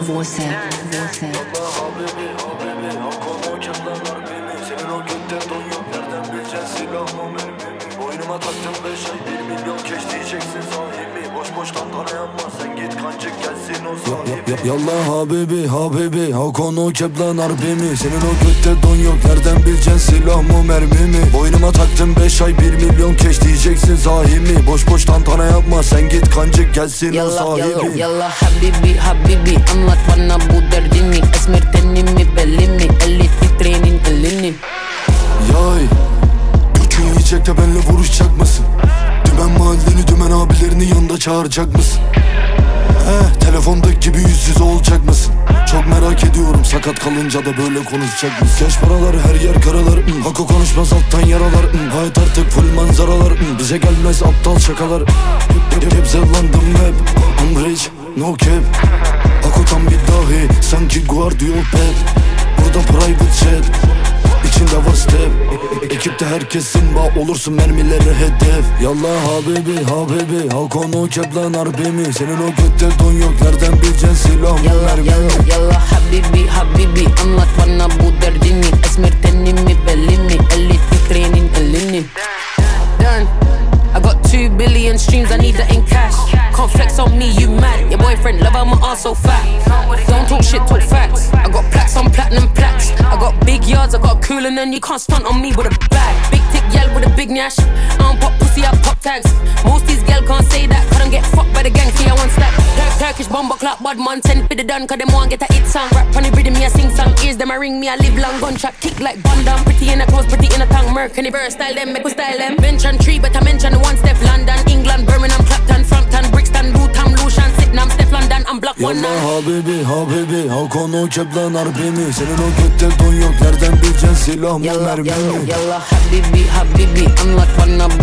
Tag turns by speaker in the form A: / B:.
A: Você.
B: Allah habibi habibi Hakkım o keplenler beni. Senin o gökte don yok. Nereden bileceksin silah mı mermi mi? Boynuma taktım 5 ay 1 milyon keş diyeceksin sahibi. Boş boş tantana yapma sen git kancık gelsin o sahibi.
C: Yallah habibi habibi Hakkım o keplenler beni. Senin o gökte don yok. Nereden bileceksin silah mı mermi mi? Boynuma taktım 5 ay 1 milyon keş diyeceksin sahibi. Boş boş tantana yapma sen git kancık gelsin o sahibi.
A: Yallah habibi habibi anlat bana bu derdini. Esmer tenimi belimi, eli titrenin elini.
C: Yay gökü yiyecek de benle vuruşacak mısın? Dümen mahalleni dümen abilerini yanında çağıracak mısın? Telefondaki gibi yüz yüze olacak mısın? Çok merak ediyorum sakat kalınca da böyle konuşacak mısın? Yaş paralar her yer karalar Hako konuşmaz alttan yaralar Hayat artık full manzaralar Bize gelmez aptal şakalar Hep zellandım hep I'm rich no cap Hako tam bir dahi sanki Guardiol Pep Burada private jet İçinde var step Ekipte herkesin bağ olursun mermilere hedef. Yallah habibi habibi Hakkım o keplenler beni. Senin o gökte don yok. Nereden bileceksin silah mı mermi mi?
A: Yallah habibi habibi anlat bana bu derdini. Esmer tenimi belimi, eli titrenin elini. Done. I got 2 billion streams, I need that in cash. Can't flex on me, you mad. Your boyfriend love how my ass so fat. Don't talk shit, talk facts. I got plaques on platinum plaques. I got big yards, I got a cool and then you can't stunt on me with a bag. Big tick gal with a big nash. I don't pop pussy, I pop tags. Most these gal can't say that, cause them get fucked by the gang, see I want stack. Turkish bomber clock, bad man, send for the done, cause them want get a hit song. Rap on the rhythm, me I sing song. Ears them I ring me, I live long, gunshot kick like Van Damme. Pretty in a clothes, pretty in a tongue, Mercury verse style them, make we style them. Mention tree, but I mention one step. London, England, Birmingham, Clapton, Frampton, Brixton, Bootham, Lucian, Sydenham, Steph London, I'm block one now.
C: Yallah habibi habibi Hakkım o keplenler beni. Senin o gökte don yok. Nereden bileceksin silah mı mermi mi?
A: Yallah habibi habibi anlat bana